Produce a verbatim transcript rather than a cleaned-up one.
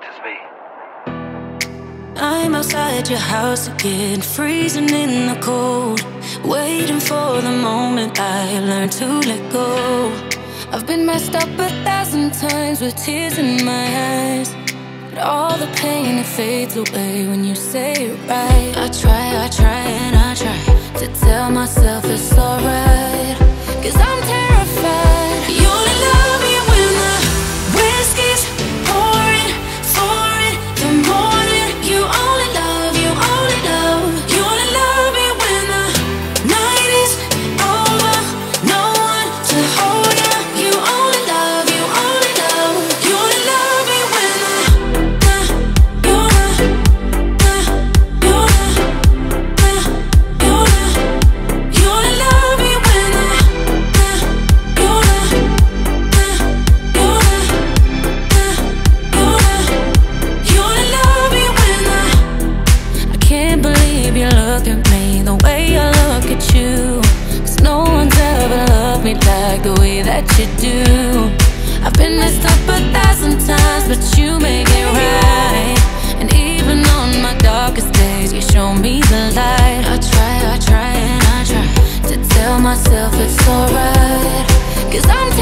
Doctors B. I'm outside your house again, freezing in the cold, waiting for the moment I learn to let go. I've been messed up a thousand times with tears in my eyes, but all the pain, it fades away when you say it right. I try, I try and I try to tell myself it's alright, 'cause I'm terrified. You only love me when the whiskey's pouring, pouring the morning. You only love, you only love, you only love me when the night is over. No one to hold you. You only love, you only love, you only love me when the uh, you uh, uh, you uh, uh, you uh, you only love me when the uh, you uh, uh, you uh, uh, you uh, you only love me when the I can't believe you look at me the way I look at you, 'cause no one's ever loved me like the way that you do. I've been messed up a thousand times, but you make it right. And even on my darkest days, you show me the light. I try, I try and I try to tell myself it's alright, 'cause I'm